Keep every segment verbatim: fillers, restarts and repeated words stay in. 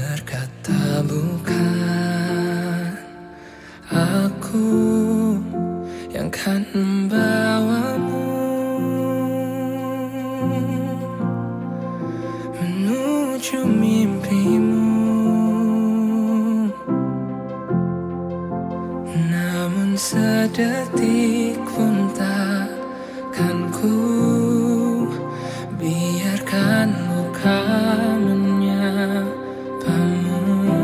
Berkata bukan aku yang kan membawamu menuju mimpimu. Namun sedetik pun takkan ku biarkan luka menyapamu.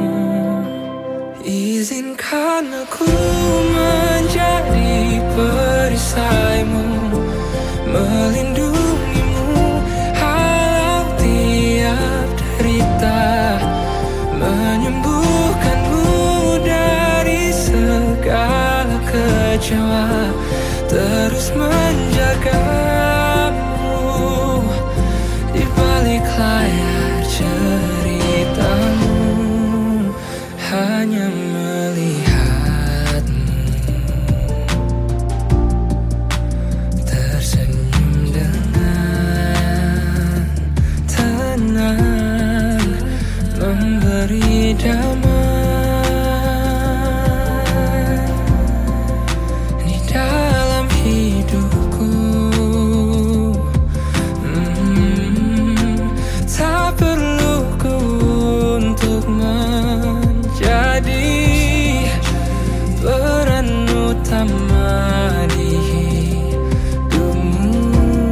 Izinkan aku menjadi perisaimu, melindungimu halau tiap derita, menyembuhkanmu dari segala kecewa, terus menjagamu di balik layar ceritamu. Hanya melihatmu tersenyum dengan tenang, memberi damai di dalam hidupku. hmm, Tak perlu ku untuk menjadi peran utama di hidupmu.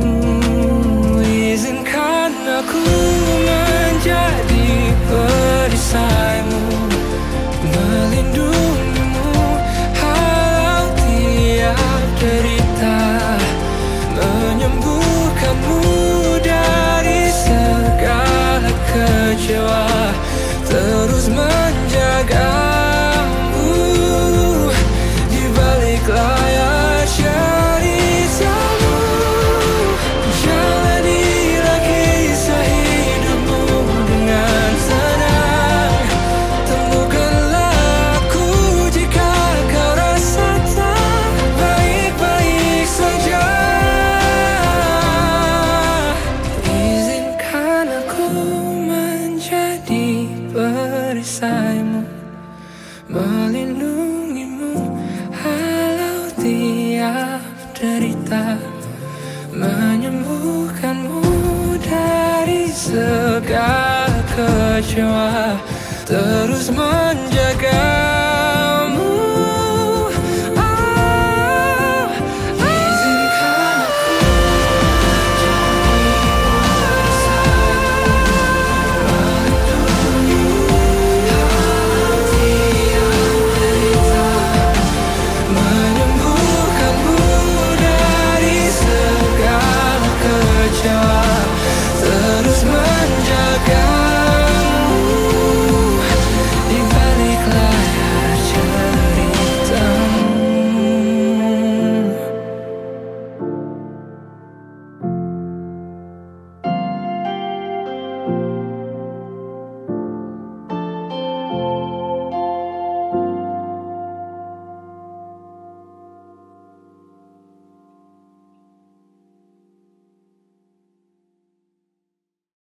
Izinkan aku menjadi perisaimu, melindungimu halau tiap derita, menyembuhkanmu dari segala kecewa, terus menjagamu di balik layar ceritamu. Jalanilah kisah hidupmu dengan tenang, temukanlah aku jika kau rasa tak baik-baik saja. Izinkan aku menjadi perisaimu, melindungimu halau tiap derita, menyembuhkanmu dari segala kecewa, terus menjaga